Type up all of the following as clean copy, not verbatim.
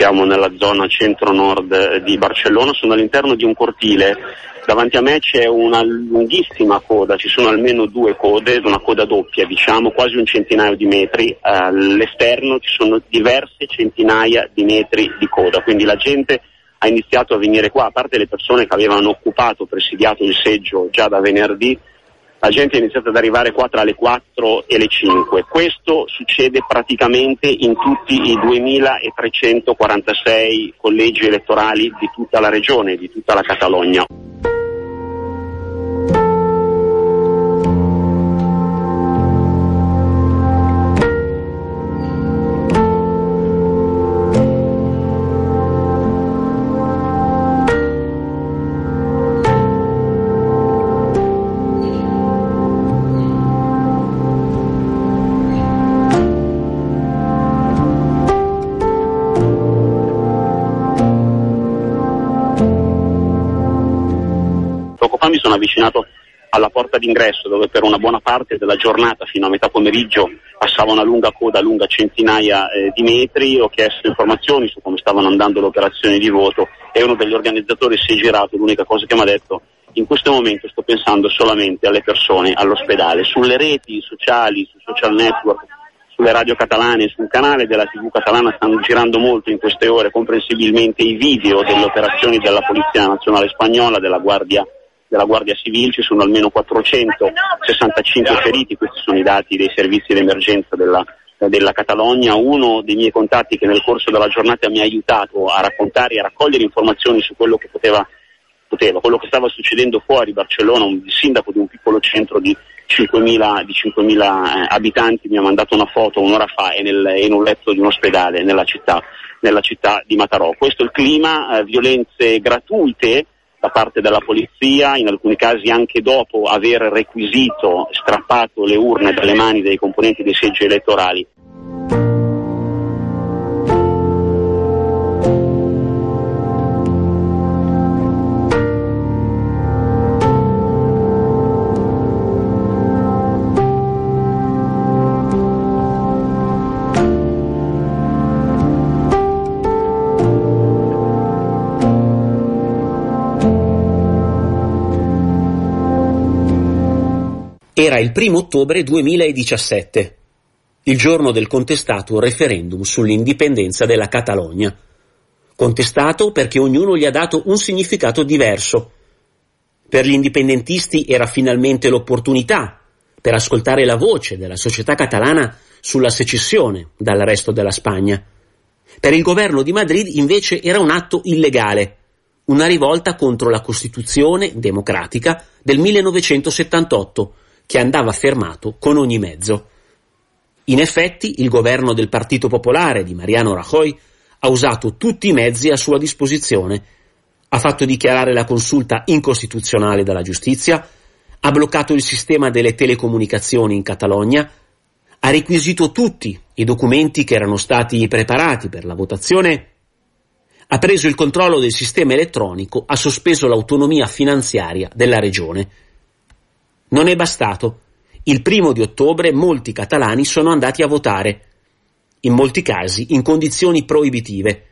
siamo nella zona centro-nord di Barcellona, sono all'interno di un cortile. Davanti a me c'è una lunghissima coda, ci sono almeno 2 code, una coda doppia diciamo, quasi un centinaio di metri, all'esterno ci sono diverse centinaia di metri di coda, quindi la gente ha iniziato a venire qua, a parte le persone che avevano presidiato il seggio già da venerdì, la gente è iniziata ad arrivare qua tra le 4 e le 5. Questo succede praticamente in tutti i 2346 collegi elettorali di tutta la regione, di tutta la Catalogna. Mi sono avvicinato alla porta d'ingresso dove per una buona parte della giornata fino a metà pomeriggio passava una lunga coda lunga centinaia di metri. Ho chiesto informazioni su come stavano andando le operazioni di voto e uno degli organizzatori si è girato, l'unica cosa che mi ha detto: in questo momento sto pensando solamente alle persone all'ospedale. Sulle reti sociali, sui social network, sulle radio catalane, sul canale della TV catalana stanno girando molto in queste ore comprensibilmente i video delle operazioni della Polizia Nazionale Spagnola, della Guardia Civil. Ci sono almeno 465 feriti, questi sono i dati dei servizi di emergenza della Catalogna. Uno dei miei contatti che nel corso della giornata mi ha aiutato a raccontare e a raccogliere informazioni su quello che quello che stava succedendo fuori Barcellona, un sindaco di un piccolo centro di 5.000 abitanti, mi ha mandato una foto un'ora fa in un letto di un ospedale nella città di Mataró. Questo è il clima, violenze gratuite da parte della polizia, in alcuni casi anche dopo aver strappato le urne dalle mani dei componenti dei seggi elettorali. Era il 1° ottobre 2017, il giorno del contestato referendum sull'indipendenza della Catalogna. Contestato perché ognuno gli ha dato un significato diverso. Per gli indipendentisti era finalmente l'opportunità per ascoltare la voce della società catalana sulla secessione dal resto della Spagna. Per il governo di Madrid invece era un atto illegale, una rivolta contro la Costituzione democratica del 1978, che andava fermato con ogni mezzo. In effetti, il governo del Partito Popolare di Mariano Rajoy ha usato tutti i mezzi a sua disposizione. Ha fatto dichiarare la consulta incostituzionale dalla giustizia, ha bloccato il sistema delle telecomunicazioni in Catalogna, ha requisito tutti i documenti che erano stati preparati per la votazione, ha preso il controllo del sistema elettronico, ha sospeso l'autonomia finanziaria della regione. Non è bastato. Il 1° ottobre molti catalani sono andati a votare, in molti casi in condizioni proibitive.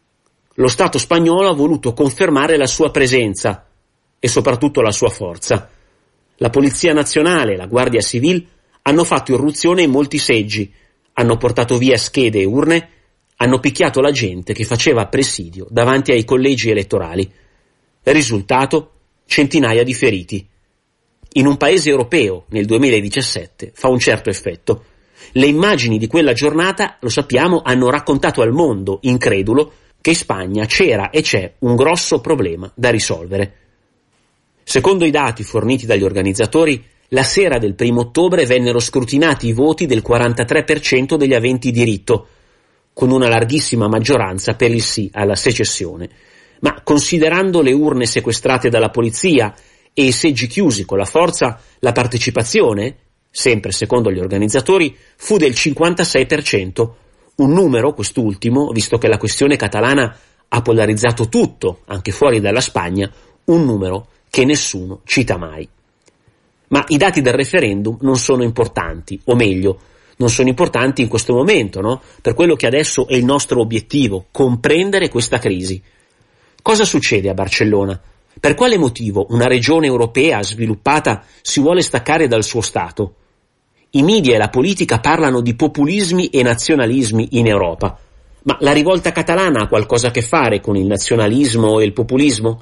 Lo Stato spagnolo ha voluto confermare la sua presenza e soprattutto la sua forza. La Polizia Nazionale e la Guardia Civil hanno fatto irruzione in molti seggi, hanno portato via schede e urne, hanno picchiato la gente che faceva presidio davanti ai collegi elettorali. Risultato: centinaia di feriti. In un paese europeo, nel 2017, fa un certo effetto. Le immagini di quella giornata, lo sappiamo, hanno raccontato al mondo incredulo che in Spagna c'era e c'è un grosso problema da risolvere. Secondo i dati forniti dagli organizzatori, la sera del 1° ottobre vennero scrutinati i voti del 43% degli aventi diritto, con una larghissima maggioranza per il sì alla secessione. Ma considerando le urne sequestrate dalla polizia e i seggi chiusi con la forza, la partecipazione, sempre secondo gli organizzatori, fu del 56%, un numero, quest'ultimo, visto che la questione catalana ha polarizzato tutto, anche fuori dalla Spagna, un numero che nessuno cita mai. Ma i dati del referendum non sono importanti, o meglio, non sono importanti in questo momento, no? Per quello che adesso è il nostro obiettivo, comprendere questa crisi. Cosa succede a Barcellona? Per quale motivo una regione europea sviluppata si vuole staccare dal suo Stato? I media e la politica parlano di populismi e nazionalismi in Europa. Ma la rivolta catalana ha qualcosa a che fare con il nazionalismo e il populismo?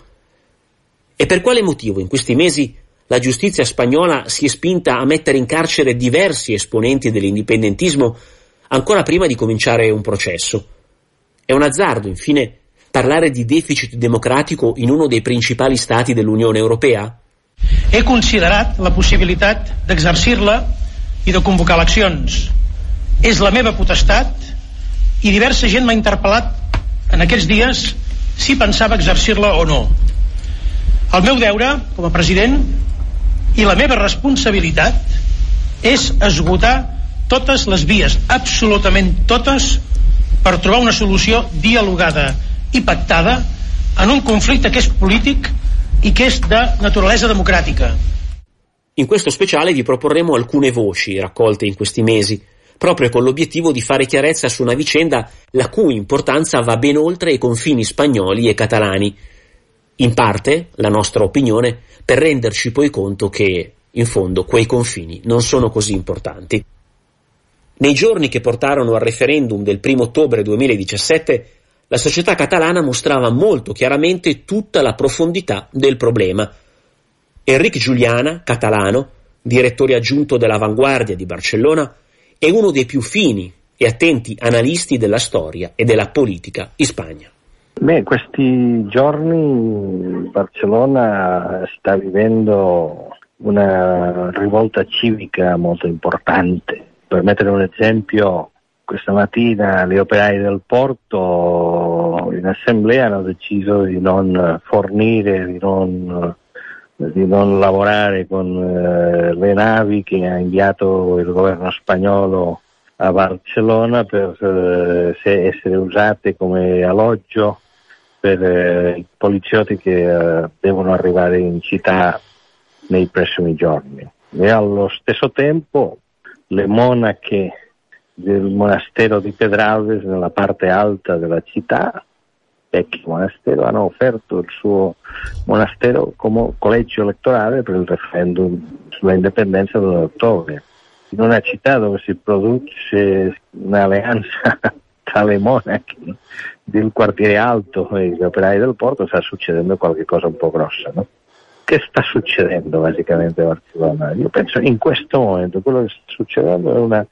E per quale motivo in questi mesi la giustizia spagnola si è spinta a mettere in carcere diversi esponenti dell'indipendentismo ancora prima di cominciare un processo? È un azzardo, infine, parlare di deficit democratico in uno dei principali stati dell'Unione Europea? He considerat la possibilitat d'exercir-la i de convocar eleccions. És la meva potestat i diversa gent m'ha interpel·lat en aquests dies si pensava exercir-la o no. El meu deure com a president i la meva responsabilitat és esgotar totes les vies, absolutament totes, per trobar una solució dialogada i pactada en un conflicte che è polític e che è di naturalezza democratica. In questo speciale vi proporremo alcune voci raccolte in questi mesi, proprio con l'obiettivo di fare chiarezza su una vicenda la cui importanza va ben oltre i confini spagnoli e catalani. In parte, la nostra opinione, per renderci poi conto che, in fondo, quei confini non sono così importanti. Nei giorni che portarono al referendum del 1 ottobre 2017, la società catalana mostrava molto chiaramente tutta la profondità del problema. Enric Juliana, catalano, direttore aggiunto dell'Avanguardia di Barcellona, è uno dei più fini e attenti analisti della storia e della politica in Spagna. In questi giorni Barcellona sta vivendo una rivolta civica molto importante. Per mettere un esempio, questa mattina gli operai del porto in assemblea hanno deciso di non fornire, di non lavorare con le navi che ha inviato il governo spagnolo a Barcellona per essere usate come alloggio per i poliziotti che devono arrivare in città nei prossimi giorni. E allo stesso tempo le monache del monastero di Pedralbes, nella parte alta della città, vecchio monastero, hanno offerto il suo monastero come collegio elettorale per il referendum sulla indipendenza dell'ottobre. In una città dove si produce un'alleanza tra le monache del quartiere alto e gli operai del porto, sta succedendo qualcosa un po' grossa, no? Che sta succedendo basicamente a Barcellona? Io penso in questo momento quello che sta succedendo è un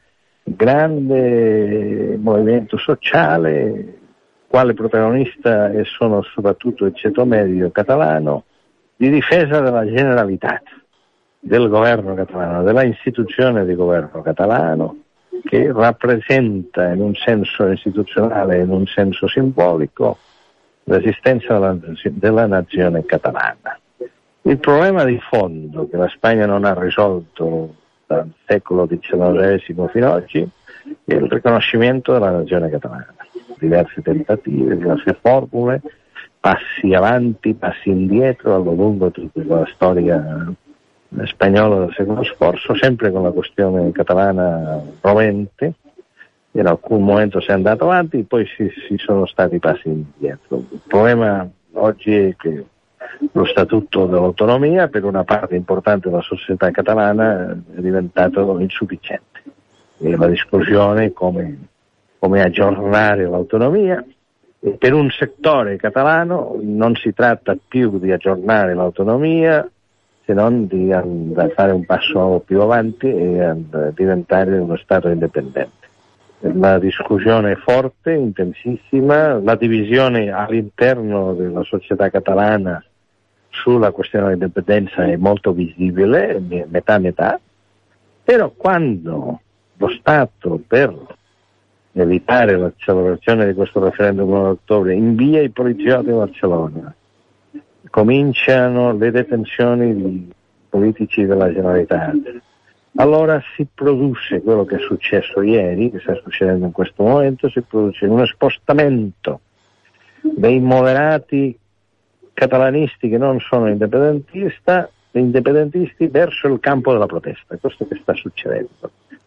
grande movimento sociale, quale protagonista e sono soprattutto il ceto medio catalano, di difesa della generalità del governo catalano, della istituzione di governo catalano, che rappresenta in un senso istituzionale e in un senso simbolico l'esistenza della nazione catalana. Il problema di fondo che la Spagna non ha risolto dal secolo XIX fino ad oggi è il riconoscimento della nazione catalana. Diverse tentative, diverse formule, passi avanti, passi indietro allo lungo di tutta la storia spagnola del secolo scorso, sempre con la questione catalana rovente. In alcun momento si è andato avanti, poi si sono stati passi indietro. Il problema oggi è che lo statuto dell'autonomia per una parte importante della società catalana è diventato insufficiente. E la discussione come aggiornare l'autonomia, e per un settore catalano non si tratta più di aggiornare l'autonomia se non di fare un passo più avanti e diventare uno Stato indipendente. La discussione è forte, intensissima, la divisione all'interno della società catalana sulla questione dell'indipendenza è molto visibile, metà, però quando lo Stato, per evitare l'accelerazione di questo referendum in ottobre, invia i poliziotti a Barcellona, cominciano le detenzioni di politici della Generalitat, allora si produce quello che è successo ieri, che sta succedendo in questo momento, si produce uno spostamento dei moderati catalanisti che non sono indipendentisti verso il campo della protesta. Questo che sta succedendo.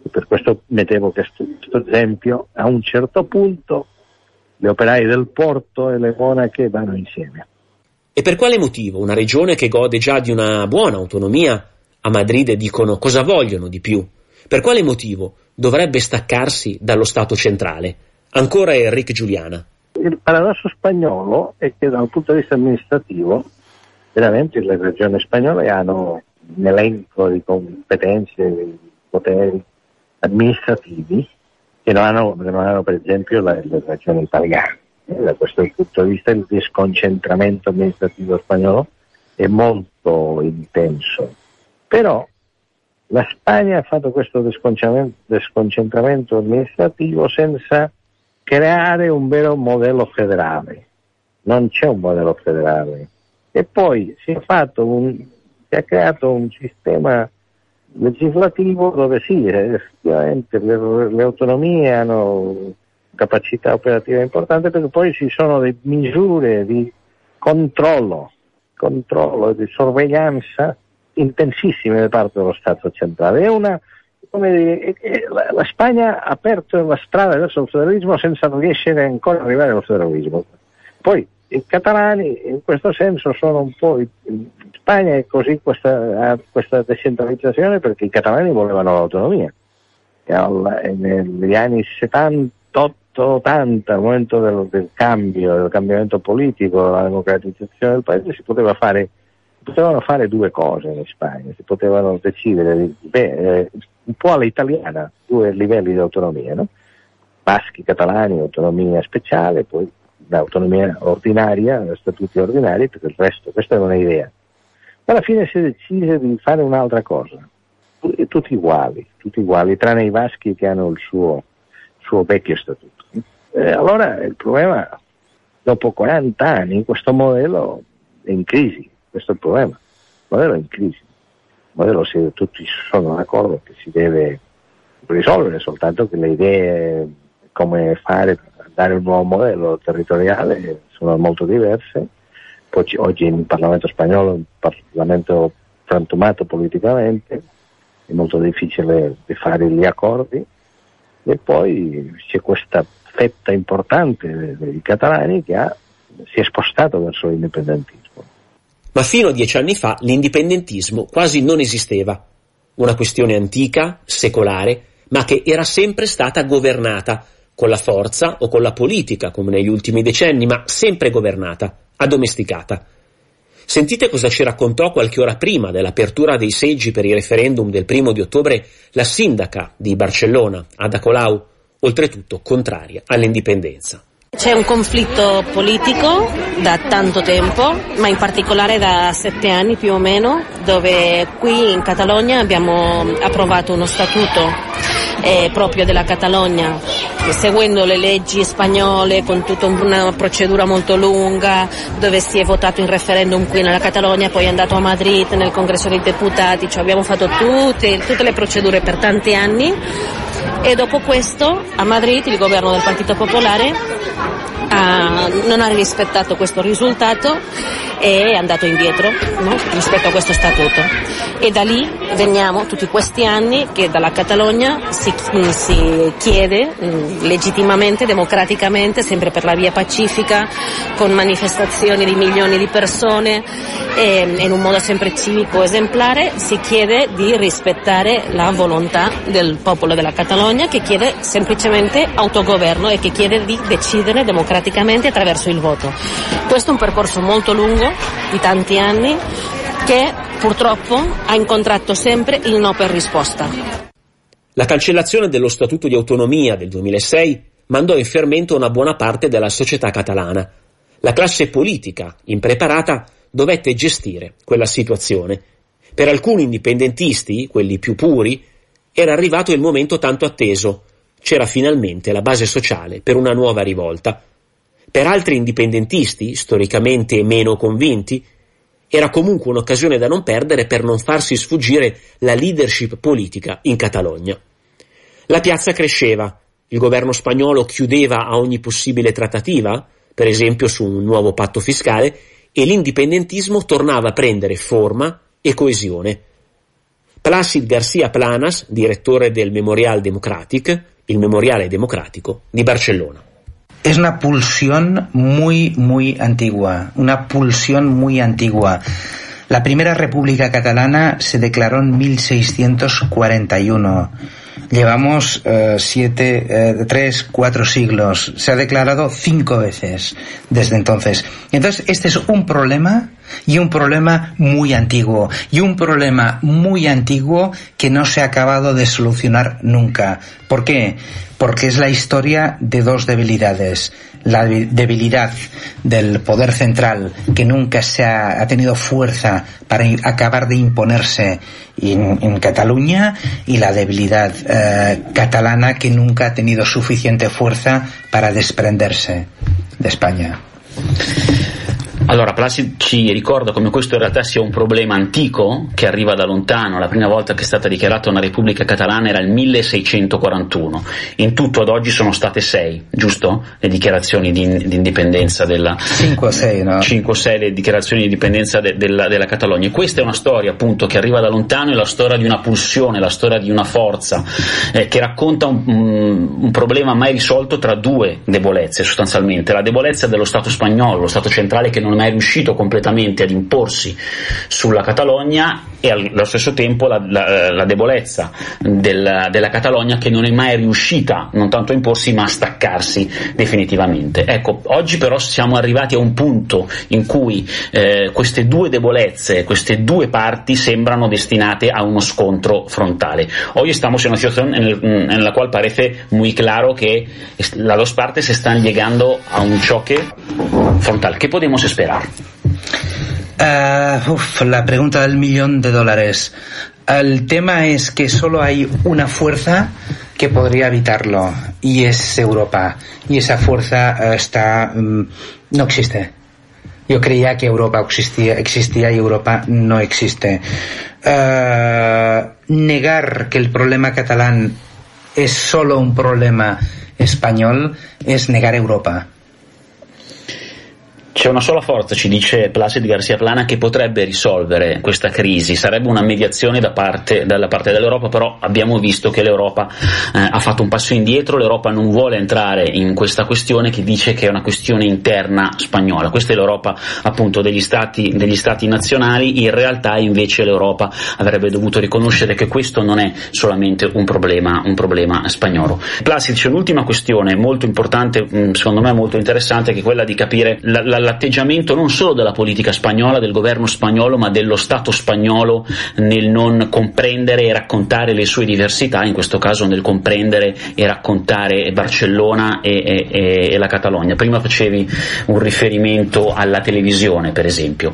Per questo mettevo questo esempio: a un certo punto gli operai del porto e le monache vanno insieme. E per quale motivo una regione che gode già di una buona autonomia a Madrid dicono cosa vogliono di più? Per quale motivo dovrebbe staccarsi dallo Stato centrale? Ancora Enrique Giuliana. Il paradosso spagnolo è che dal punto di vista amministrativo veramente le regioni spagnole hanno un elenco di competenze, di poteri amministrativi che non hanno per esempio le regioni italiane. Da questo punto di vista il desconcentramento amministrativo spagnolo è molto intenso. Però la Spagna ha fatto questo desconcentramento amministrativo senza creare un vero modello federale. Non c'è un modello federale. E poi si è creato un sistema legislativo dove sì, effettivamente le autonomie hanno capacità operativa importante, perché poi ci sono delle misure di controllo e di sorveglianza intensissime da parte dello Stato centrale. La Spagna ha aperto la strada verso il federalismo senza riuscire ancora ad arrivare al federalismo. Poi i catalani in questo senso sono un po' in Spagna è così questa decentralizzazione perché i catalani volevano l'autonomia. Negli anni 70-80, al momento del cambiamento politico, la democratizzazione del paese, si potevano fare due cose in Spagna. Si potevano decidere un po' all'italiana, due livelli di autonomia, no? Baschi, catalani, autonomia speciale, poi l'autonomia ordinaria, statuti ordinari, per il resto. Questa è un'idea. Alla fine si decise di fare un'altra cosa, tutti uguali, tranne i baschi che hanno il suo vecchio statuto. Allora il problema, dopo 40 anni, questo modello è in crisi, questo è il problema, il modello è in crisi, il modello tutti sono d'accordo che si deve risolvere, soltanto che le idee come fare, dare un nuovo modello territoriale sono molto diverse. Poi oggi in Parlamento spagnolo, un Parlamento frantumato politicamente, è molto difficile di fare gli accordi, e poi c'è questa fetta importante dei catalani che si è spostato verso l'indipendentismo. Ma fino a 10 anni fa l'indipendentismo quasi non esisteva, una questione antica, secolare, ma che era sempre stata governata, con la forza o con la politica, come negli ultimi decenni, ma sempre governata, addomesticata. Sentite cosa ci raccontò qualche ora prima dell'apertura dei seggi per il referendum del 1 di ottobre la sindaca di Barcellona, Ada Colau, oltretutto contraria all'indipendenza. C'è un conflitto politico da tanto tempo, ma in particolare da 7 anni più o meno, dove qui in Catalogna abbiamo approvato uno statuto proprio della Catalogna, seguendo le leggi spagnole, con tutta una procedura molto lunga, dove si è votato in referendum qui nella Catalogna, poi è andato a Madrid nel Congresso dei Deputati, cioè abbiamo fatto tutte le procedure per tanti anni, e dopo questo a Madrid il governo del Partito Popolare non ha rispettato questo risultato e è andato indietro, no? Rispetto a questo statuto, e da lì veniamo tutti questi anni che dalla Catalogna si chiede legittimamente, democraticamente, sempre per la via pacifica, con manifestazioni di milioni di persone e in un modo sempre civico esemplare, si chiede di rispettare la volontà del popolo della Catalogna, che chiede semplicemente autogoverno e che chiede di decidere democraticamente attraverso il voto. Questo è un percorso molto lungo, di tanti anni, che purtroppo ha incontrato sempre il no per risposta. La cancellazione dello Statuto di Autonomia del 2006 mandò in fermento una buona parte della società catalana. La classe politica, impreparata, dovette gestire quella situazione. Per alcuni indipendentisti, quelli più puri, era arrivato il momento tanto atteso. C'era finalmente la base sociale per una nuova rivolta. Per altri indipendentisti, storicamente meno convinti, era comunque un'occasione da non perdere per non farsi sfuggire la leadership politica in Catalogna. La piazza cresceva, il governo spagnolo chiudeva a ogni possibile trattativa, per esempio su un nuovo patto fiscale, e l'indipendentismo tornava a prendere forma e coesione. Plácid García Planas, direttore del Memorial Democratic, il Memoriale Democratico di Barcellona. Es una pulsión muy antigua, La primera República Catalana se declaró en 1641. Llevamos 4 siglos. Se ha declarado 5 veces desde entonces. Entonces, este es un problema, y un problema muy antiguo. Y un problema muy antiguo que no se ha acabado de solucionar nunca. ¿Por qué? Porque es la historia de dos debilidades. La debilidad del poder central, que nunca ha tenido fuerza para acabar de imponerse en Cataluña, y la debilidad catalana, que nunca ha tenido suficiente fuerza para desprenderse de España. Allora, Plácid ci ricorda come questo in realtà sia un problema antico che arriva da lontano. La prima volta che è stata dichiarata una Repubblica Catalana era il 1641. In tutto ad oggi sono state 6, giusto? Le dichiarazioni di indipendenza della 5 o 6, no? 5 o 6 le dichiarazioni di indipendenza della Catalogna. E questa è una storia, appunto, che arriva da lontano, è la storia di una pulsione, la storia di una forza che racconta un problema mai risolto tra due debolezze, sostanzialmente. La debolezza dello Stato spagnolo, lo Stato centrale, che non è mai riuscito completamente ad imporsi sulla Catalogna, e allo stesso tempo la debolezza della Catalogna, che non è mai riuscita non tanto a imporsi ma a staccarsi definitivamente. Ecco, oggi però siamo arrivati a un punto in cui queste due debolezze, queste due parti sembrano destinate a uno scontro frontale. Hoy estamos en una situación en la cual parece muy claro que las dos partes se están llegando a un choque frontal. ¿Qué podemos esperar? La pregunta del $1.000.000. El tema es que solo hay una fuerza que podría evitarlo, y es Europa. Y esa fuerza no existe. Yo creía que Europa existía y Europa no existe. Negar que el problema catalán es solo un problema español es negar Europa. C'è una sola forza, ci dice Plácid García Planas, che potrebbe risolvere questa crisi. Sarebbe una mediazione dalla parte dell'Europa, però abbiamo visto che l'Europa ha fatto un passo indietro. L'Europa non vuole entrare in questa questione, che dice che è una questione interna spagnola. Questa è l'Europa, appunto, degli stati nazionali. In realtà invece l'Europa avrebbe dovuto riconoscere che questo non è solamente un problema spagnolo. Plácid, c'è un'ultima questione molto importante, secondo me molto interessante, che è quella di capire l'atteggiamento non solo della politica spagnola, del governo spagnolo, ma dello Stato spagnolo nel non comprendere e raccontare le sue diversità, in questo caso nel comprendere e raccontare Barcellona e la Catalogna. Prima facevi un riferimento alla televisione, per esempio.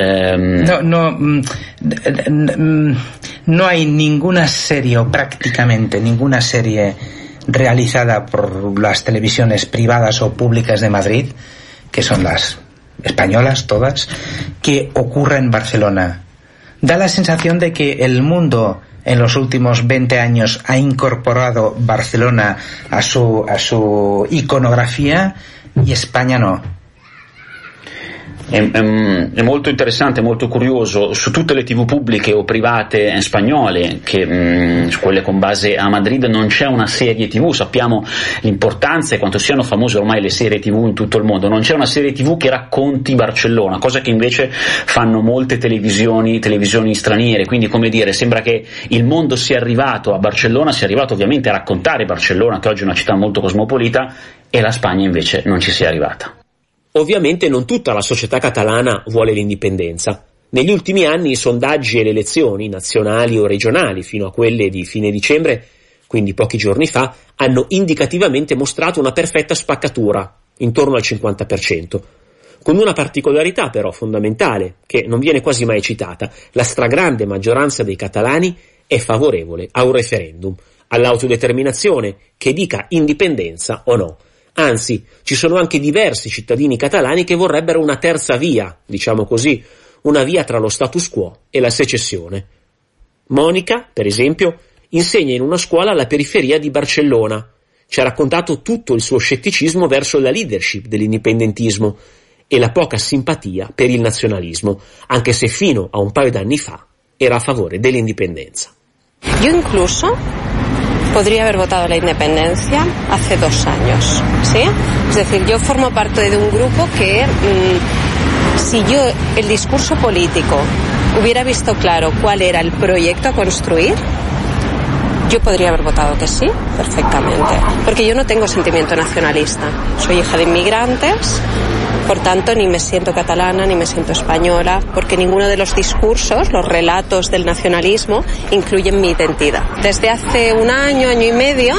No hay ninguna serie, o prácticamente ninguna serie realizada por las televisiones privadas o públicas de Madrid, que son las españolas todas, que ocurre en Barcelona. Da la sensación de que el mundo en los últimos 20 años ha incorporado Barcelona a su iconografía, y España no. È molto interessante, molto curioso. Su tutte le TV pubbliche o private spagnole, quelle con base a Madrid, non c'è una serie TV. Sappiamo l'importanza e quanto siano famose ormai le serie TV in tutto il mondo. Non c'è una serie TV che racconti Barcellona, cosa che invece fanno molte televisioni straniere. Quindi, come dire, sembra che il mondo sia arrivato a Barcellona, sia arrivato ovviamente a raccontare Barcellona, che oggi è una città molto cosmopolita, e la Spagna invece non ci sia arrivata. Ovviamente non tutta la società catalana vuole l'indipendenza. Negli ultimi anni i sondaggi e le elezioni, nazionali o regionali, fino a quelle di fine dicembre, quindi pochi giorni fa, hanno indicativamente mostrato una perfetta spaccatura, intorno al 50%. Con una particolarità però fondamentale, che non viene quasi mai citata: la stragrande maggioranza dei catalani è favorevole a un referendum, all'autodeterminazione, che dica indipendenza o no. Anzi, ci sono anche diversi cittadini catalani che vorrebbero una terza via, diciamo così, una via tra lo status quo e la secessione. Monica, per esempio, insegna in una scuola alla periferia di Barcellona. Ci ha raccontato tutto il suo scetticismo verso la leadership dell'indipendentismo e la poca simpatia per il nazionalismo, anche se fino a un paio d'anni fa era a favore dell'indipendenza. Yo incluso podría haber votado la independencia hace 2 años, ¿sí? Es decir, yo formo parte de un grupo que, si yo el discurso político hubiera visto claro cuál era el proyecto a construir, yo podría haber votado que sí, perfectamente. Porque yo no tengo sentimiento nacionalista. Soy hija de inmigrantes, por tanto ni me siento catalana ni me siento española, porque ninguno de los discursos, los relatos del nacionalismo, incluyen mi identidad. Desde hace 1 año, año y medio,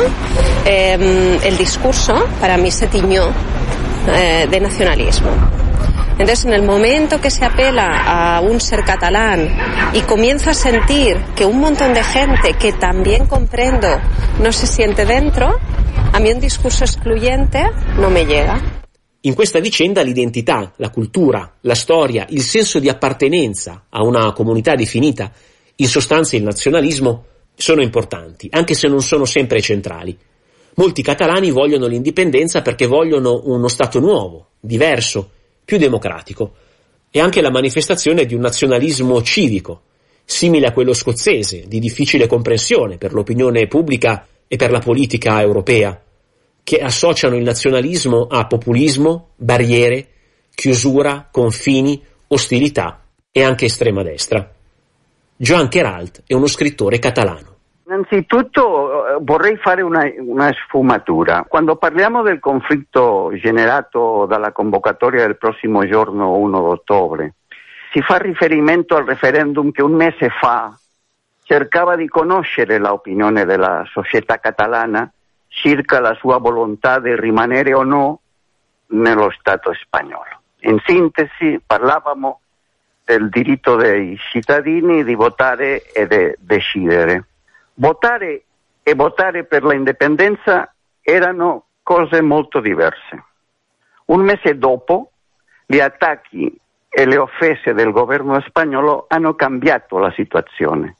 el discurso para mí se tiñó de nacionalismo. Entonces, en el momento que se apela a un ser catalán y comienzo a sentir que un montón de gente que también comprendo no se siente dentro, a mí un discurso excluyente no me llega. In questa vicenda l'identità, la cultura, la storia, il senso di appartenenza a una comunità definita, in sostanza il nazionalismo, sono importanti, anche se non sono sempre centrali. Molti catalani vogliono l'indipendenza perché vogliono uno Stato nuovo, diverso, più democratico. È anche la manifestazione di un nazionalismo civico, simile a quello scozzese, di difficile comprensione per l'opinione pubblica e per la politica europea, che associano il nazionalismo a populismo, barriere, chiusura, confini, ostilità e anche estrema destra. Joan Queralt è uno scrittore catalano. Innanzitutto vorrei fare una sfumatura. Quando parliamo del conflitto generato dalla convocatoria del prossimo giorno 1 ottobre, si fa riferimento al referendum che un mese fa cercava di conoscere l'opinione della società catalana circa la sua volontà di rimanere o no nello Stato spagnolo. In sintesi parlavamo del diritto dei cittadini di votare e di decidere. Votare e votare per l'indipendenza erano cose molto diverse. Un mese dopo, gli attacchi e le offese del governo spagnolo hanno cambiato la situazione.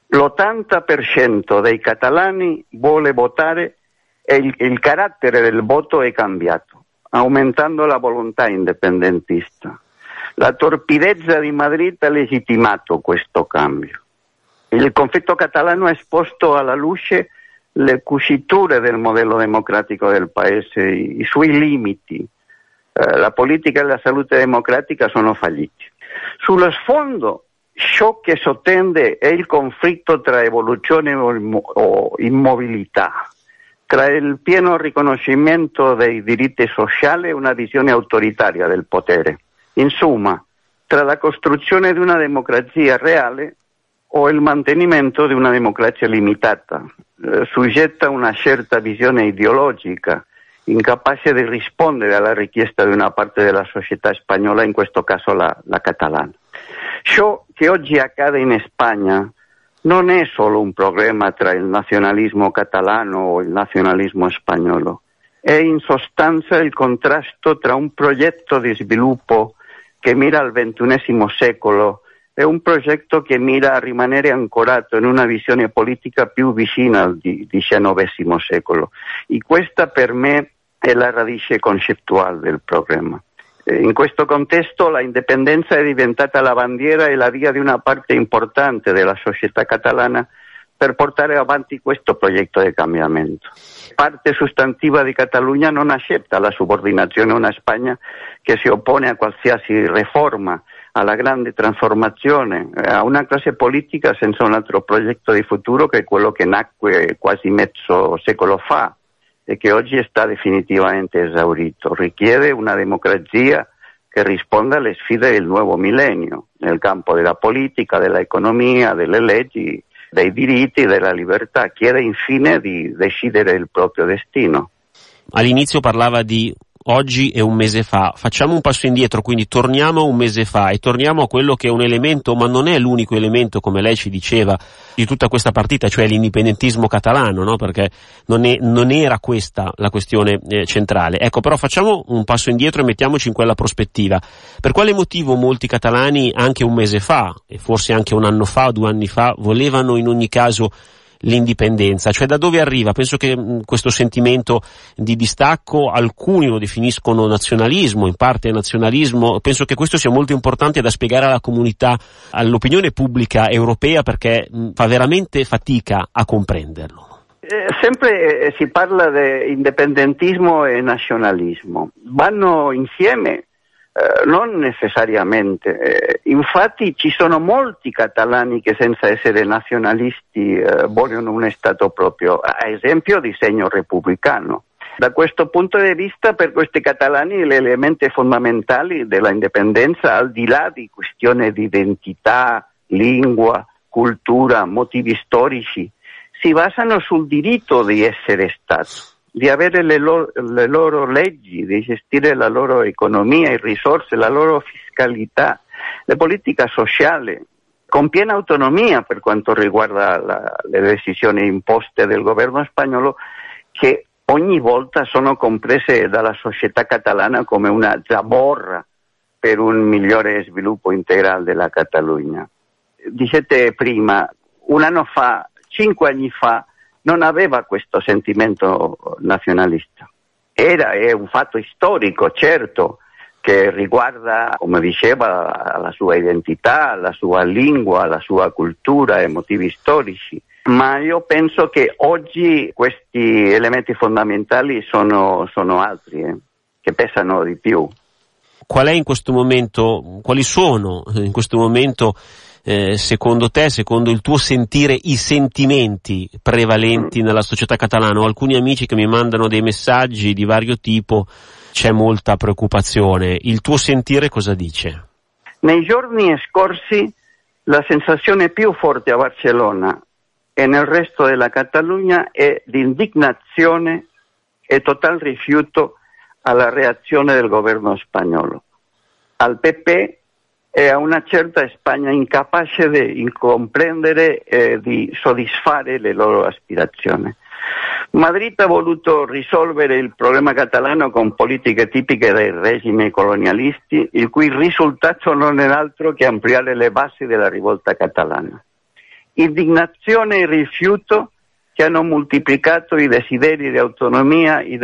L'80% dei catalani vuole votare e il carattere del voto è cambiato, aumentando la volontà indipendentista. La torpidezza di Madrid ha legittimato questo cambio. Il conflitto catalano ha esposto alla luce le cuciture del modello democratico del paese, i suoi limiti. La politica e la salute democratica sono falliti. Sullo sfondo, ciò che sottende è il conflitto tra evoluzione o immobilità, tra il pieno riconoscimento dei diritti sociali e una visione autoritaria del potere. Insomma, tra la costruzione di una democrazia reale o il mantenimento di una democrazia limitata, soggetta a una certa visione ideologica, incapace di rispondere alla richiesta di una parte della società spagnola, in questo caso la catalana. Ciò che oggi accade in Spagna non è solo un problema tra il nazionalismo catalano o il nazionalismo spagnolo, è in sostanza il contrasto tra un progetto di sviluppo che mira al XXI secolo è un progetto che mira a rimanere ancorato in una visione politica più vicina al XIX secolo. E questa per me è la radice concettuale del programma. In questo contesto la indipendenza è diventata la bandiera e la via di una parte importante della società catalana per portare avanti questo progetto di cambiamento. Parte sostantiva di Catalunya non accetta la subordinazione a una Spagna che si oppone a qualsiasi riforma, alla grande trasformazione, a una classe politica senza un altro progetto di futuro che è quello che nacque quasi mezzo secolo fa e che oggi sta definitivamente esaurito. Richiede una democrazia che risponda alle sfide del nuovo millennio, nel campo della politica, dell'economia, delle leggi, dei diritti, della libertà. Chiede infine di decidere il proprio destino. All'inizio parlava di oggi e un mese fa. Facciamo un passo indietro, quindi torniamo a un mese fa e torniamo a quello che è un elemento, ma non è l'unico elemento, come lei ci diceva, di tutta questa partita, cioè l'indipendentismo catalano, no? Perché non era questa la questione centrale. Ecco, però facciamo un passo indietro e mettiamoci in quella prospettiva. Per quale motivo molti catalani anche un mese fa, e forse anche un anno fa o 2 anni fa, volevano in ogni caso l'indipendenza, cioè da dove arriva? Penso che questo sentimento di distacco, alcuni lo definiscono nazionalismo, in parte nazionalismo, penso che questo sia molto importante da spiegare alla comunità, all'opinione pubblica europea, perché fa veramente fatica a comprenderlo. Sempre si parla di indipendentismo e nazionalismo, vanno insieme, non necessariamente. Infatti ci sono molti catalani che senza essere nazionalisti vogliono un Stato proprio, a esempio di segno repubblicano. Da questo punto di vista, per questi catalani gli elementi fondamentali della indipendenza, al di là di questioni di identità, lingua, cultura, motivi storici, si basano sul diritto di essere Stato, di avere le loro leggi, di gestire la loro economia e risorse, la loro fiscalità, la politica sociale, con piena autonomia per quanto riguarda le decisioni imposte del governo spagnolo, che ogni volta sono comprese dalla società catalana come una zavorra per un migliore sviluppo integrale della Catalogna. Dicete prima, 5 anni fa, non aveva questo sentimento nazionalista. È un fatto storico, certo, che riguarda, come diceva, la sua identità, la sua lingua, la sua cultura e motivi storici. Ma io penso che oggi questi elementi fondamentali sono altri, che pesano di più. Quali sono in questo momento, secondo te, secondo il tuo sentire, i sentimenti prevalenti nella società catalana? Ho alcuni amici che mi mandano dei messaggi di vario tipo, c'è molta preoccupazione. Il tuo sentire cosa dice? Nei giorni scorsi la sensazione più forte a Barcellona e nel resto della Catalogna è di indignazione e total rifiuto alla reazione del governo spagnolo, al PP e a una certa Spagna incapace di comprendere e di soddisfare le loro aspirazioni. Madrid ha voluto risolvere il problema catalano con politiche tipiche dei regimi colonialisti, il cui risultato non è altro che ampliare le basi della rivolta catalana. Indignazione e rifiuto che hanno moltiplicato i desideri di autonomia e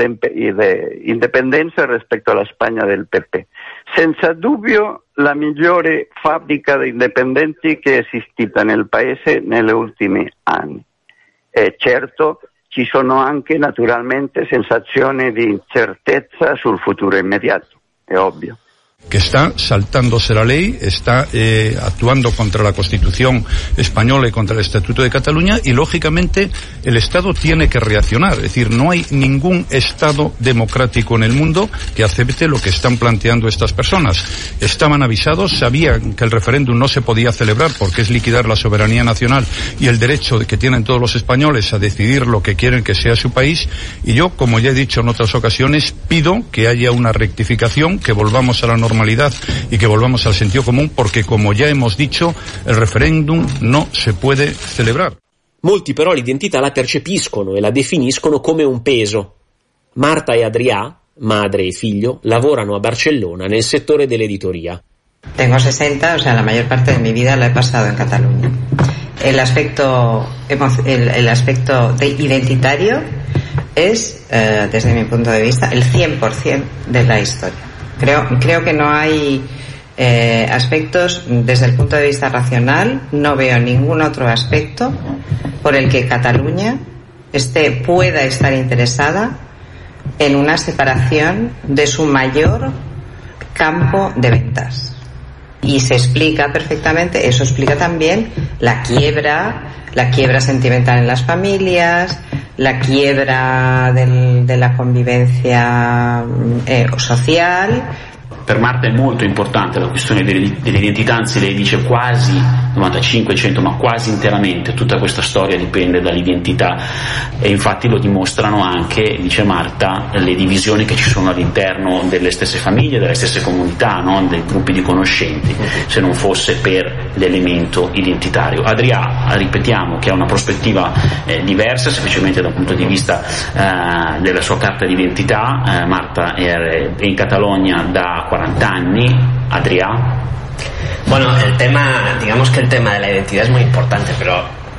di indipendenza rispetto alla Spagna del PP. Senza dubbio la migliore fabbrica di indipendenti che è esistita nel paese negli ultimi anni. E certo ci sono anche naturalmente sensazioni di incertezza sul futuro immediato, è ovvio. Que está saltándose la ley, está actuando contra la Constitución española y contra el Estatuto de Cataluña, y lógicamente el Estado tiene que reaccionar. Es decir, no hay ningún Estado democrático en el mundo que acepte lo que están planteando estas personas. Estaban avisados, sabían que el referéndum no se podía celebrar porque es liquidar la soberanía nacional y el derecho que tienen todos los españoles a decidir lo que quieren que sea su país, y yo, como ya he dicho en otras ocasiones, pido que haya una rectificación, que volvamos a la normalidad y que volvamos al sentido común, porque, como ya hemos dicho, el referéndum no se puede celebrar. Molti però l'identità la percepiscono e la definiscono come un peso. Marta e Adrià, madre e figlio, lavorano a Barcellona nel settore dell'editoria. Tengo 60, o sea, la mayor parte de mi vida la he pasado en Cataluña. El aspecto identitario es, desde mi punto de vista, el 100% de la historia. Creo que no hay aspectos, desde el punto de vista racional, no veo ningún otro aspecto por el que Cataluña pueda estar interesada en una separación de su mayor campo de ventas. Y se explica perfectamente, eso explica también la quiebra sentimental en las familias, la quiebra de la convivencia social. Per Marta è molto importante la questione dell'identità, anzi lei dice quasi 95-100, ma quasi interamente tutta questa storia dipende dall'identità, e infatti lo dimostrano anche, dice Marta, le divisioni che ci sono all'interno delle stesse famiglie, delle stesse comunità, no? Dei gruppi di conoscenti, se non fosse per l'elemento identitario. Adrià, ripetiamo, che ha una prospettiva diversa, semplicemente da un punto di vista della sua carta d'identità. Marta è in Catalogna da 40 años. Adrià. Bueno, digamos que el tema de la identidad es muy importante, pero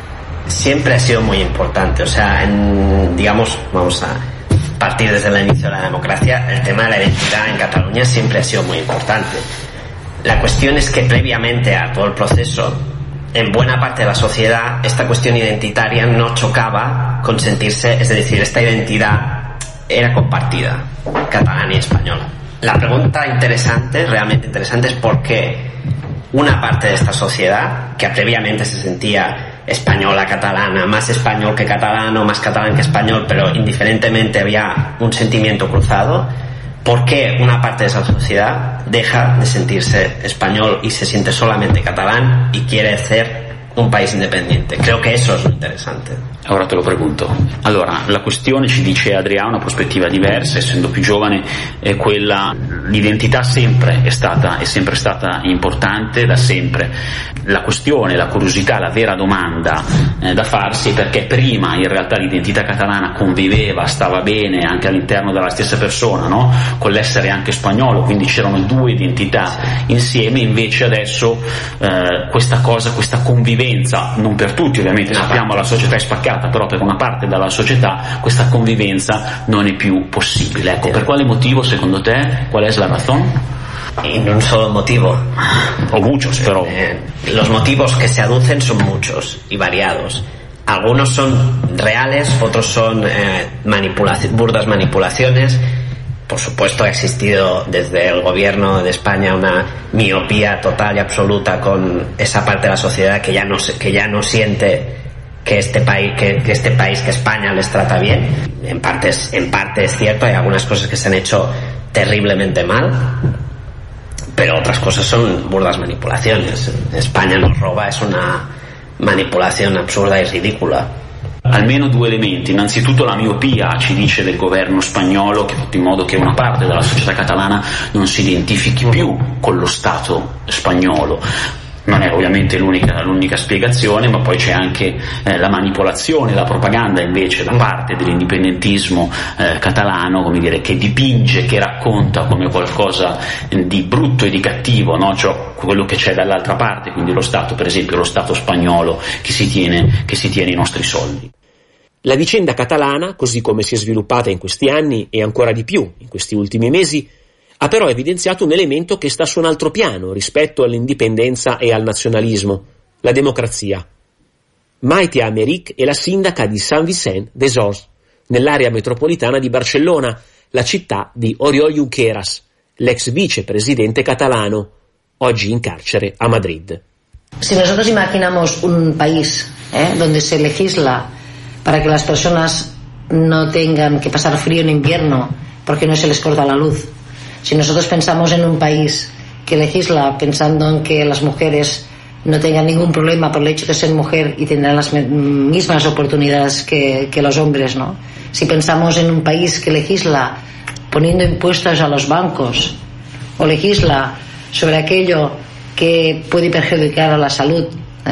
siempre ha sido muy importante. O sea, digamos, vamos a partir desde el inicio de la democracia, el tema de la identidad en Cataluña siempre ha sido muy importante. La cuestión es que previamente a todo el proceso, en buena parte de la sociedad, esta cuestión identitaria no chocaba con sentirse, es decir, esta identidad era compartida, catalana y española. La pregunta interesante, realmente interesante, es por qué una parte de esta sociedad, que previamente se sentía española, catalana, más español que catalano, más catalán que español, pero indiferentemente había un sentimiento cruzado, ¿por qué una parte de esa sociedad deja de sentirse español y se siente solamente catalán y quiere ser un paese indipendente? Creo che eso è interessante. Ora te lo pregunto. Allora, la questione, ci dice Adrià, una prospettiva diversa, essendo più giovane, è quella, l'identità è sempre stata importante da sempre. La questione, la curiosità, la vera domanda da farsi è perché prima in realtà l'identità catalana conviveva, stava bene anche all'interno della stessa persona, no? Con l'essere anche spagnolo, quindi c'erano due identità insieme, invece adesso questa convivenza, non per tutti ovviamente, sappiamo la società è spaccata, però per una parte della società questa convivenza non è più possibile. Ecco, per quale motivo secondo te? ¿Cuál es la razón? En un solo motivo. O muchos, pero... los motivos que se aducen son muchos y variados. Algunos son reales, otros son burdas manipulaciones. Por supuesto, ha existido desde el gobierno de España una miopía total y absoluta con esa parte de la sociedad que ya no siente que este país, que España les trata bien. En parte es cierto, hay algunas cosas que se han hecho terriblemente mal, pero otras cosas son burdas manipulaciones. España nos roba, es una manipolazione absurda e ridicola. Almeno due elementi. Innanzitutto la miopia, ci dice, del governo spagnolo, che ha fatto in modo che una parte della società catalana non si identifichi più con lo Stato spagnolo. Non è ovviamente l'unica spiegazione, ma poi c'è anche la manipolazione, la propaganda invece da parte dell'indipendentismo catalano, come dire, che dipinge, che racconta come qualcosa di brutto e di cattivo, no? Cioè quello che c'è dall'altra parte, quindi lo Stato, per esempio lo Stato spagnolo che si tiene i nostri soldi. La vicenda catalana, così come si è sviluppata in questi anni e ancora di più in questi ultimi mesi, ha però evidenziato un elemento che sta su un altro piano rispetto all'indipendenza e al nazionalismo: la democrazia. Maite Americ è la sindaca di San Vicent des Horts, nell'area metropolitana di Barcellona, la città di Oriol Junqueras, l'ex vicepresidente catalano, oggi in carcere a Madrid. Si nosotros imaginamos un país donde se legisla para que las personas no tengan que pasar frío en invierno porque no se les corta la luz, si nosotros pensamos en un país que legisla pensando en que las mujeres no tengan ningún problema por el hecho de ser mujer y tendrán las mismas oportunidades que los hombres, ¿no? Si pensamos en un país que legisla poniendo impuestos a los bancos o legisla sobre aquello que puede perjudicar a la salud,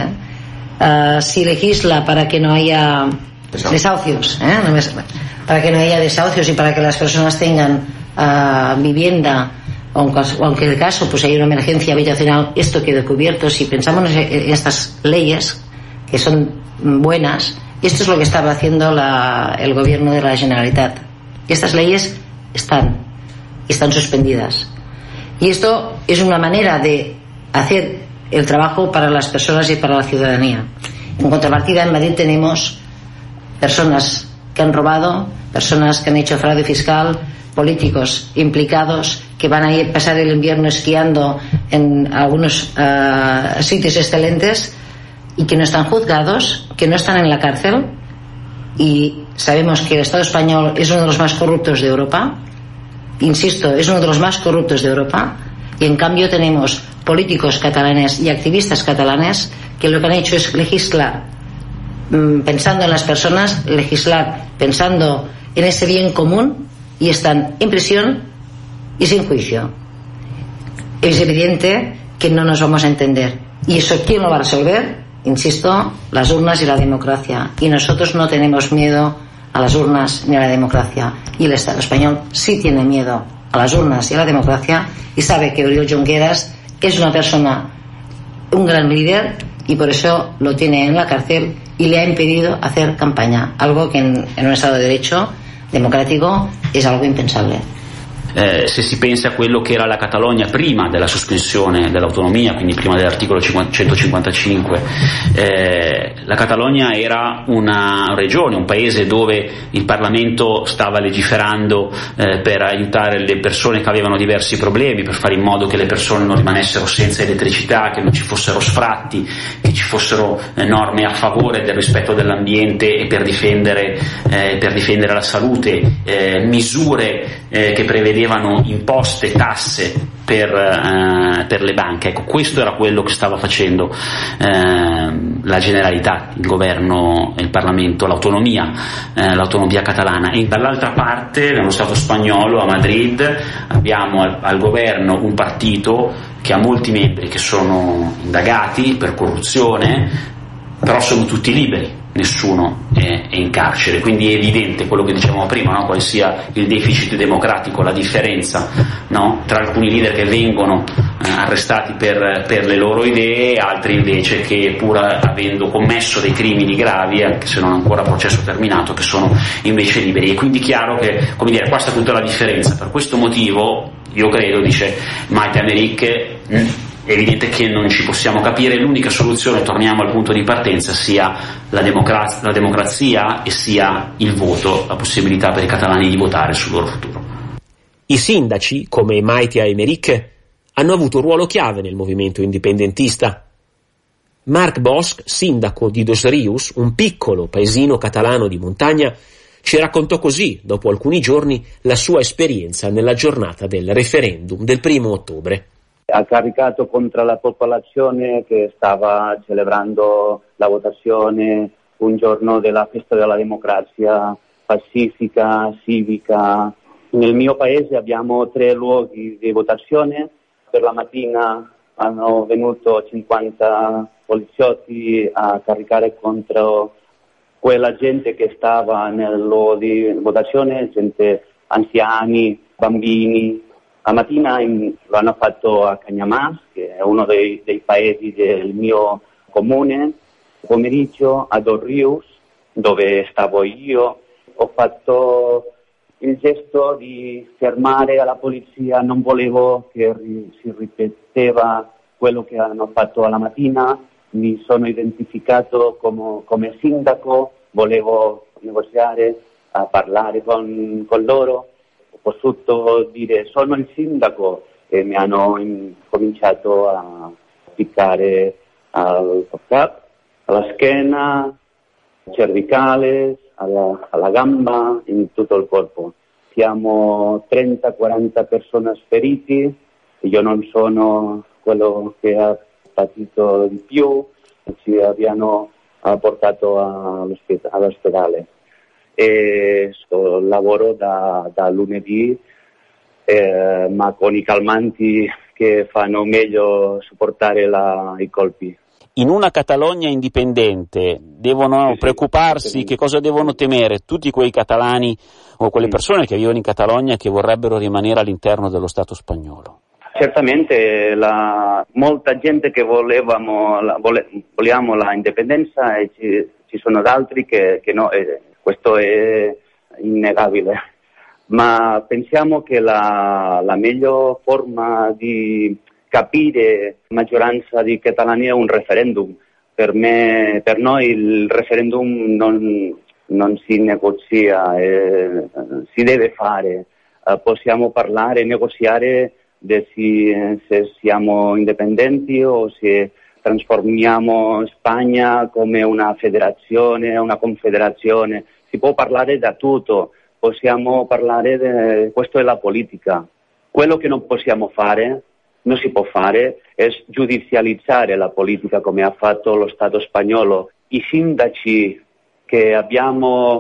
si legisla para que no haya desahucios, para que no haya desahucios y para que las personas tengan vivienda, aunque el caso pues hay una emergencia habitacional, esto quede cubierto. Si pensamos en estas leyes que son buenas, esto es lo que estaba haciendo el gobierno de la Generalitat. Estas leyes están suspendidas y esto es una manera de hacer el trabajo para las personas y para la ciudadanía. En contrapartida, en Madrid tenemos personas que han robado, personas que han hecho fraude fiscal, políticos implicados que van a pasar el invierno esquiando en algunos sitios excelentes y que no están juzgados, que no están en la cárcel, y sabemos que el Estado español es uno de los más corruptos de Europa, insisto, es uno de los más corruptos de Europa, y en cambio tenemos políticos catalanes y activistas catalanes que lo que han hecho es legislar pensando en las personas, legislar pensando en ese bien común, y están en prisión y sin juicio. Es evidente que no nos vamos a entender. ¿Y eso quién lo va a resolver? Insisto, las urnas y la democracia. Y nosotros no tenemos miedo a las urnas ni a la democracia. Y el Estado español sí tiene miedo a las urnas y a la democracia, y sabe que Oriol Junqueras es una persona un gran líder y por eso lo tiene en la cárcel y le ha impedido hacer campaña, algo que en un Estado de Derecho democrático es algo impensable. Se si pensa a quello che era la Catalogna prima della sospensione dell'autonomia, quindi prima dell'articolo 155, la Catalogna era una regione, un paese dove il Parlamento stava legiferando per aiutare le persone che avevano diversi problemi, per fare in modo che le persone non rimanessero senza elettricità, che non ci fossero sfratti, che ci fossero norme a favore del rispetto dell'ambiente e per difendere la salute, misure che prevedevano imposte, tasse per le banche. Ecco, questo era quello che stava facendo la Generalitat, il governo, il Parlamento, l'autonomia catalana. E dall'altra parte, nello Stato spagnolo, a Madrid, abbiamo al governo un partito che ha molti membri che sono indagati per corruzione, però sono tutti liberi, nessuno è in carcere, quindi è evidente quello che dicevamo prima, no? Quale sia il deficit democratico, la differenza, no? Tra alcuni leader che vengono arrestati per le loro idee e altri invece che, pur avendo commesso dei crimini gravi, anche se non ancora processo terminato, che sono invece liberi. E quindi chiaro che, come dire, qua sta tutta la differenza. Per questo motivo io credo, dice Maite Aymeric, è evidente che non ci possiamo capire, l'unica soluzione, torniamo al punto di partenza, sia la democrazia e sia il voto, la possibilità per i catalani di votare sul loro futuro. I sindaci, come Maite Aymeric, hanno avuto un ruolo chiave nel movimento indipendentista. Marc Bosch, sindaco di Dos Rius, un piccolo paesino catalano di montagna, ci raccontò così, dopo alcuni giorni, la sua esperienza nella giornata del referendum del 1 ottobre. Ha caricato contro la popolazione che stava celebrando la votazione, un giorno della festa della democrazia pacifica, civica. Nel mio paese abbiamo 3 luoghi di votazione. Per la mattina hanno venuto 50 poliziotti a caricare contro quella gente che stava nel luogo di votazione, gente anziani, bambini. La mattina lo hanno fatto a Cagnamas, che è uno dei paesi del mio comune. Pomeriggio a Dos Rius, dove stavo io, ho fatto il gesto di fermare la polizia, non volevo che si ripeteva quello che hanno fatto alla mattina, mi sono identificato come sindaco, volevo negoziare, parlare con loro. Ho potuto dire sono il sindaco e mi hanno cominciato a piccare al cap, alla schiena, cervicale, alla gamba, in tutto il corpo. Siamo 30-40 persone feriti, io non sono quello che ha patito di più, ci abbiano portato all'ospedale. E lavoro da lunedì, ma con i calmanti che fanno meglio sopportare i colpi. In una Catalogna indipendente devono preoccuparsi, che cosa devono temere tutti quei catalani o quelle persone che vivono in Catalogna e che vorrebbero rimanere all'interno dello Stato spagnolo? Certamente molta gente che vogliamo la indipendenza e ci sono altri che no, questo è innegabile. Ma pensiamo che la miglior forma di capire la maggioranza di catalani è un referendum. Per noi il referendum non si negozia, si deve fare. Possiamo parlare, negoziare se siamo indipendenti o se trasformiamo Spagna come una federazione, una confederazione. Si può parlare da tutto, possiamo parlare questa è la politica. Quello che non si può fare è giudizializzare la politica come ha fatto lo Stato spagnolo. I sindaci che abbiamo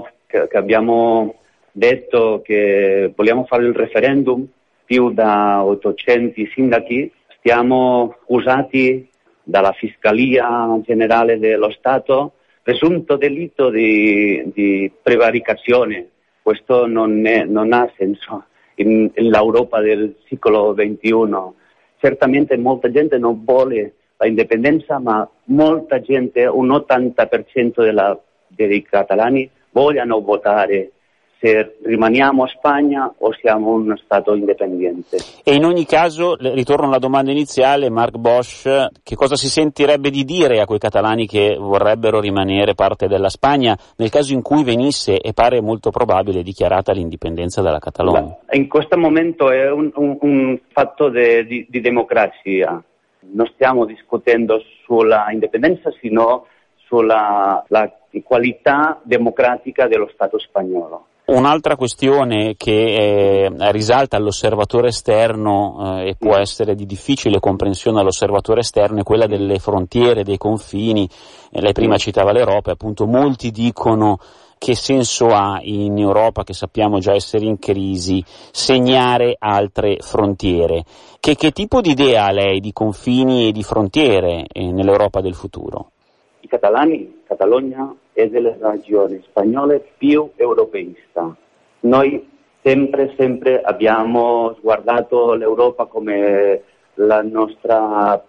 detto che vogliamo fare il referendum, più da 800 sindaci, stiamo accusati dalla Fiscalia Generale dello Stato presunto delitto di prevaricazione. Questo non ha senso in l'Europa del secolo XXI. Certamente molta gente non vuole indipendenza, ma molta gente, un 80% dei catalani vogliono votare se rimaniamo a Spagna o siamo uno Stato indipendente. E in ogni caso, ritorno alla domanda iniziale, Marc Bosch, che cosa si sentirebbe di dire a quei catalani che vorrebbero rimanere parte della Spagna nel caso in cui venisse, e pare molto probabile, dichiarata l'indipendenza della Catalogna? In questo momento è un fatto di democrazia. Non stiamo discutendo sulla indipendenza, sino sulla qualità democratica dello Stato spagnolo. Un'altra questione che risalta all'osservatore esterno e può essere di difficile comprensione all'osservatore esterno è quella delle frontiere, dei confini. Lei prima citava l'Europa, appunto molti dicono che senso ha in Europa, che sappiamo già essere in crisi, segnare altre frontiere. Che tipo di idea ha lei di confini e di frontiere nell'Europa del futuro? I catalani, Catalogna è delle regioni spagnole più europeista. Noi sempre abbiamo guardato l'Europa come la nostra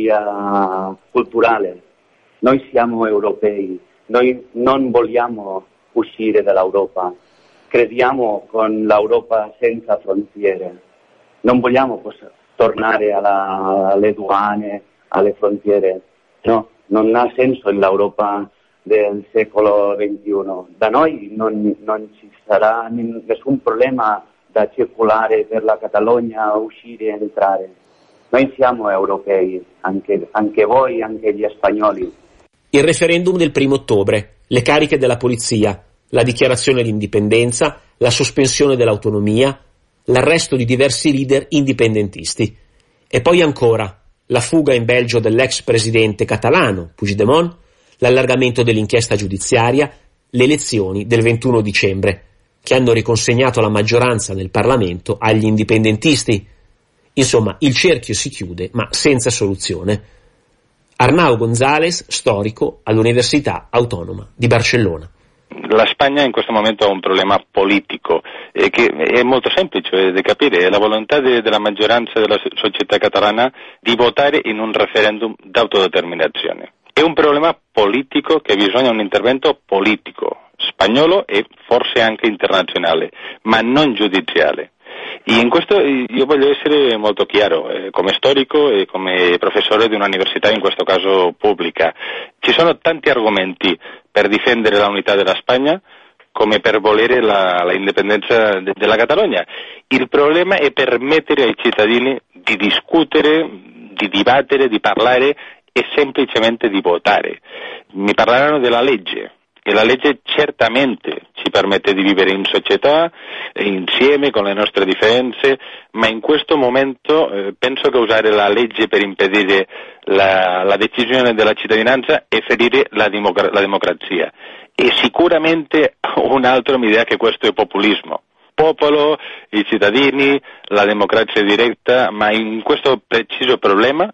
patria culturale. Noi siamo europei, noi non vogliamo uscire dall'Europa, crediamo con l'Europa senza frontiere, non vogliamo tornare alle aduane, alle frontiere, no, non ha senso l'Europa del secolo XXI. Da noi non ci sarà nessun problema da circolare per la Catalogna, uscire e entrare. Noi siamo europei, anche voi, anche gli spagnoli. Il referendum del 1° ottobre, le cariche della polizia, la dichiarazione di indipendenza, la sospensione dell'autonomia, l'arresto di diversi leader indipendentisti. E poi ancora la fuga in Belgio dell'ex presidente catalano, Puigdemont, l'allargamento dell'inchiesta giudiziaria, le elezioni del 21 dicembre, che hanno riconsegnato la maggioranza nel Parlamento agli indipendentisti. Insomma, il cerchio si chiude, ma senza soluzione. Arnau González, storico all'Università Autonoma di Barcellona. La Spagna in questo momento ha un problema politico che è molto semplice da capire, è la volontà della maggioranza della società catalana di votare in un referendum d'autodeterminazione. È un problema politico che bisogna un intervento politico, spagnolo e forse anche internazionale, ma non giudiziale. E in questo io voglio essere molto chiaro, come storico e come professore di un'università, in questo caso pubblica. Ci sono tanti argomenti per difendere l'unità della Spagna, come per volere la indipendenza della Catalogna. Il problema è permettere ai cittadini di discutere, di dibattere, di parlare e semplicemente di votare. Mi parlarono della legge. E la legge certamente ci permette di vivere in società, insieme con le nostre differenze, ma in questo momento penso che usare la legge per impedire la decisione della cittadinanza è ferire la democrazia. E sicuramente un'altra idea che questo è populismo. Popolo, i cittadini, la democrazia diretta, ma in questo preciso problema,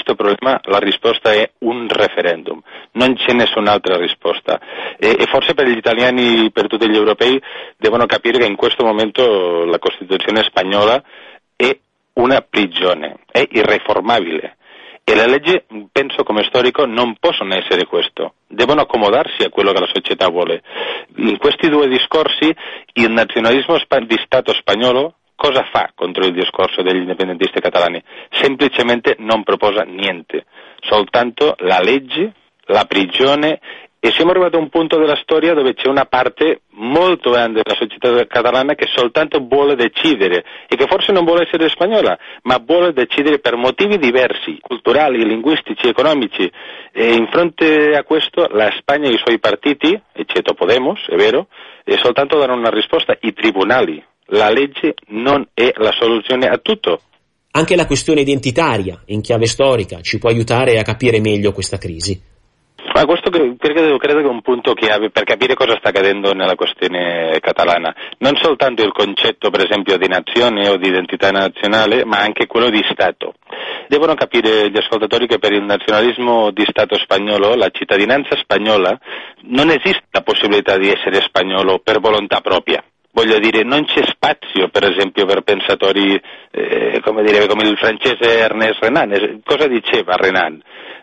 la risposta è un referendum, non c'è nessun'altra risposta. E forse per gli italiani, per tutti gli europei, devono capire che in questo momento la Costituzione spagnola è una prigione, è irreformabile. E le leggi, penso come storico, non possono essere questo, devono accomodarsi a quello che la società vuole. In questi due discorsi il nazionalismo di Stato spagnolo cosa fa contro il discorso degli indipendentisti catalani? Semplicemente non proposa niente, soltanto la legge, la prigione, e siamo arrivati a un punto della storia dove c'è una parte molto grande della società catalana che soltanto vuole decidere e che forse non vuole essere spagnola, ma vuole decidere per motivi diversi, culturali, linguistici, economici. E in fronte a questo la Spagna e i suoi partiti, eccetto Podemos, è vero, soltanto danno una risposta: i tribunali. La legge non è la soluzione a tutto. Anche la questione identitaria, in chiave storica, ci può aiutare a capire meglio questa crisi. Ma questo credo che è un punto chiave per capire cosa sta accadendo nella questione catalana. Non soltanto il concetto, per esempio, di nazione o di identità nazionale, ma anche quello di Stato. Devono capire gli ascoltatori che per il nazionalismo di Stato spagnolo, la cittadinanza spagnola, non esiste la possibilità di essere spagnolo per volontà propria. Voglio dire, non c'è spazio, per esempio, per pensatori come il francese Ernest Renan. Cosa diceva Renan?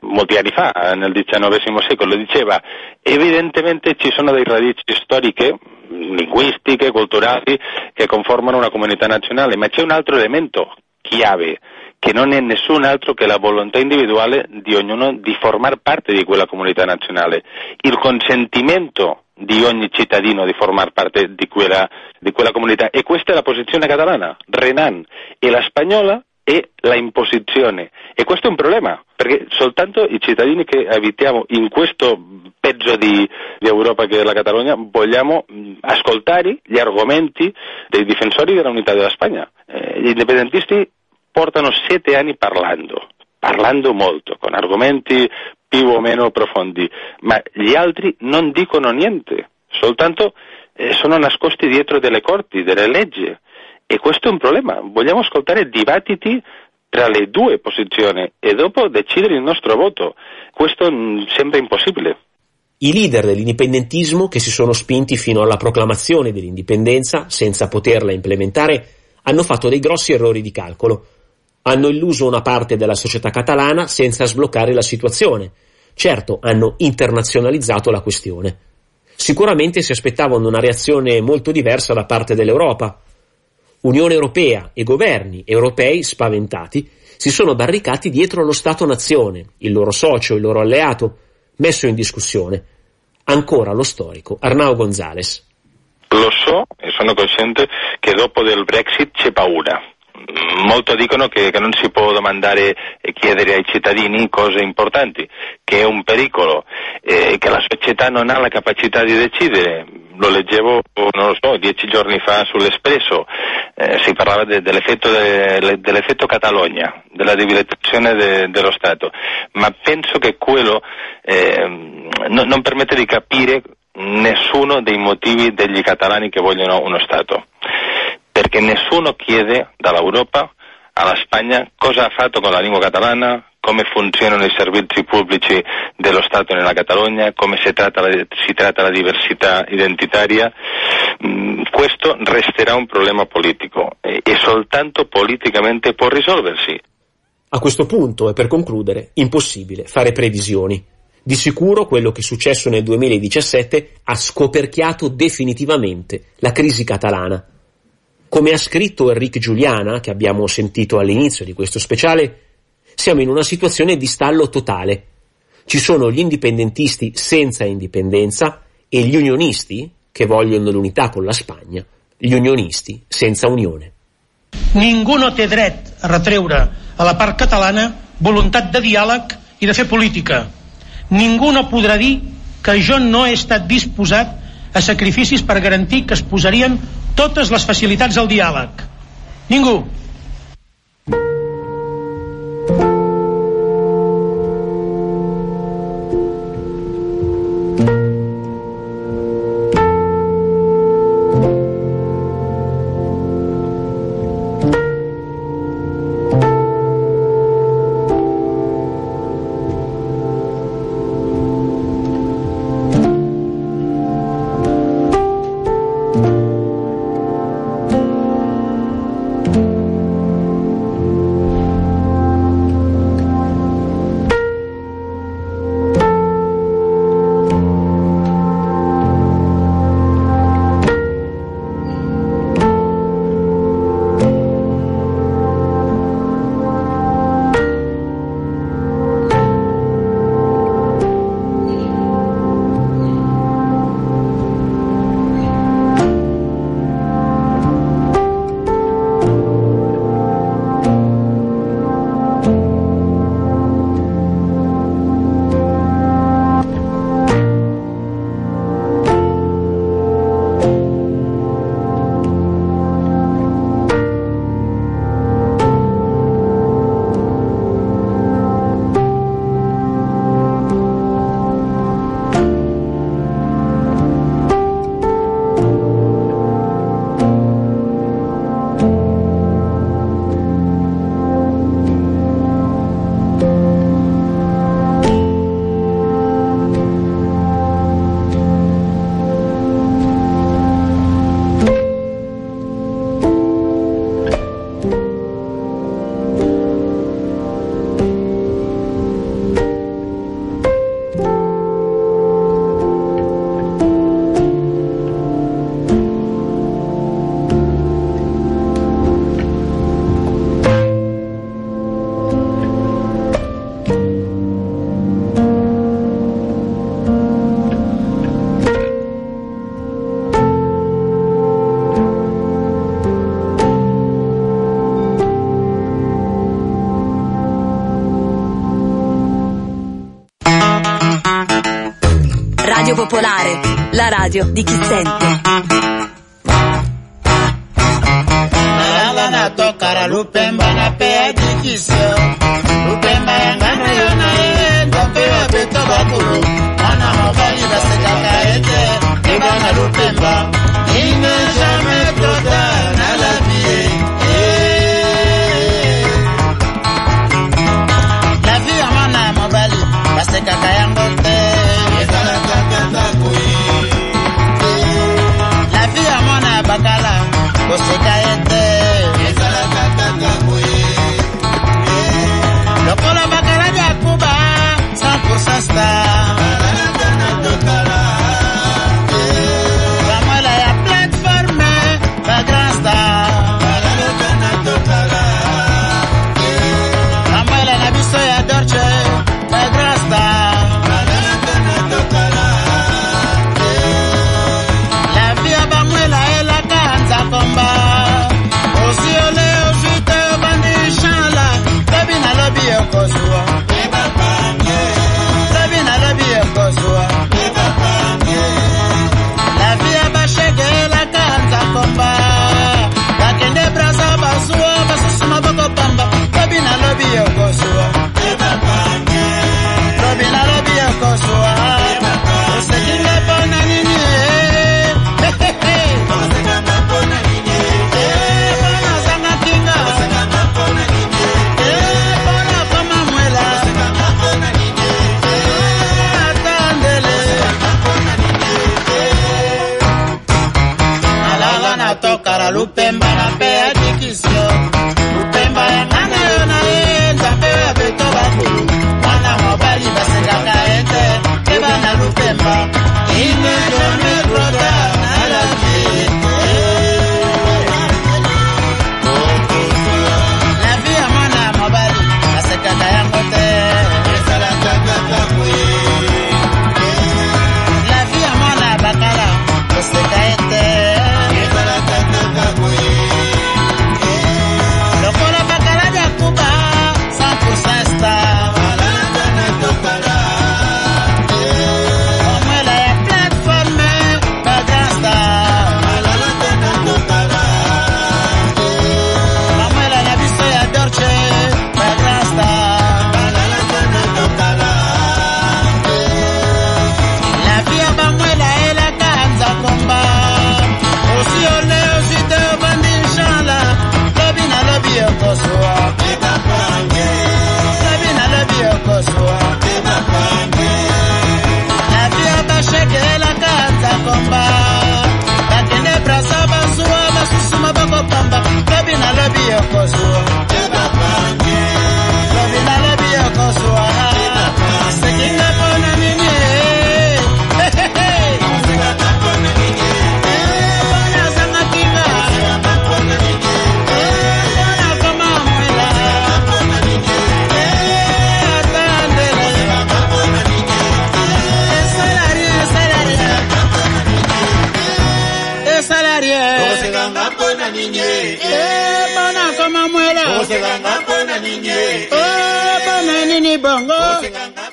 molti anni fa, nel XIX secolo, diceva evidentemente ci sono dei radici storiche, linguistiche, culturali che conformano una comunità nazionale, ma c'è un altro elemento chiave che non è nessun altro che la volontà individuale di ognuno di formar parte di quella comunità nazionale, il consentimento di ogni cittadino di formar parte di quella comunità, e questa è la posizione catalana, Renan, e la spagnola è la imposizione, e questo è un problema, perché soltanto i cittadini che abitiamo in questo pezzo di Europa che è la Catalogna vogliamo ascoltare gli argomenti dei difensori dell'unità della Spagna. Gli indipendentisti portano 7 anni parlando molto, con argomenti più o meno profondi, ma gli altri non dicono niente, soltanto sono nascosti dietro delle corti, delle leggi, e questo è un problema. Vogliamo ascoltare dibattiti tra le due posizioni e dopo decidere il nostro voto. Questo sembra impossibile. I leader dell'indipendentismo, che si sono spinti fino alla proclamazione dell'indipendenza senza poterla implementare, hanno fatto dei grossi errori di calcolo. Hanno illuso una parte della società catalana senza sbloccare la situazione. Certo, hanno internazionalizzato la questione. Sicuramente si aspettavano una reazione molto diversa da parte dell'Europa. Unione Europea e governi europei spaventati si sono barricati dietro lo Stato-nazione, il loro socio, il loro alleato, messo in discussione. Ancora lo storico Arnau González. Lo so e sono cosciente che dopo del Brexit c'è paura. Molto dicono che non si può domandare e chiedere ai cittadini cose importanti, che è un pericolo, che la società non ha la capacità di decidere. Lo leggevo, non lo so, 10 giorni fa sull'Espresso, si parlava dell'effetto Catalogna, della debilitazione dello Stato, ma penso che quello non permette di capire nessuno dei motivi degli catalani che vogliono uno Stato, perché nessuno chiede dall'Europa alla Spagna cosa ha fatto con la lingua catalana, come funzionano i servizi pubblici dello Stato nella Catalogna, come si tratta la diversità identitaria. Questo resterà un problema politico e soltanto politicamente può risolversi. A questo punto, e per concludere, impossibile fare previsioni. Di sicuro quello che è successo nel 2017 ha scoperchiato definitivamente la crisi catalana. Come ha scritto Enric Juliana, che abbiamo sentito all'inizio di questo speciale, siamo in una situazione di stallo totale. Ci sono gli indipendentisti senza indipendenza e gli unionisti che vogliono l'unità con la Spagna, gli unionisti senza unione. Ningú no té dret a retreure a la part catalana voluntat de diàleg i de fer política. Ningú no podrà dir que jo no he estat disposat a sacrificis per garantir que es posarien totes les facilitats al diàleg. Ningú. Radio Popolare, la radio di chi sente. Na tokara Lupemba na pea dikisio Lupemba yangano yona ndopewa beto bakulu Mwana mobali basekaka ete Ebana Lupemba Il n'est jamais trop tard na la vie La vie ya mwana mobali basekaka yango te La vie ya mwana bakala boseka ete Lokola bakala ya Cuba 100% star Samuela ya plateforme la grand star Samuela na biso ya Dorche la grand star La via Bamuela e la kanza komba Osiole osite bandishala Baby na lobby okosua Baby na lobby okosua La via bashege la kanza komba Bakende brasa basua basusuma boko pamba Baby na lobby okosua Baby na lobby okosua Osekile pona nini Tokara Lupemba na pea dikisio Lupemba ya ngana yona nzambe ya beto bakulu Mwana mobali basekaka ete Ebana Lupemba Il n'est jamais trop tard na la vie La vie ya mwana mobali basekaka yango te La vie ya mwana bakala boseka ete Lokola bakala ya Cuba 100% star Samuela ya plateforme la grand star Samuela na biso ya Dorche la grand star La via Bamuela e la kanza komba Osiole osite bandishala Lobi na lobi okosua Lobi na lobi okosua La via bashege la kanza komba Bakende brasa basua basusuma bako pamba Lobi na lobi okosua Lobi na lobi okosua Sekinga pona nini Bona kama mwela. Bona nini bongo.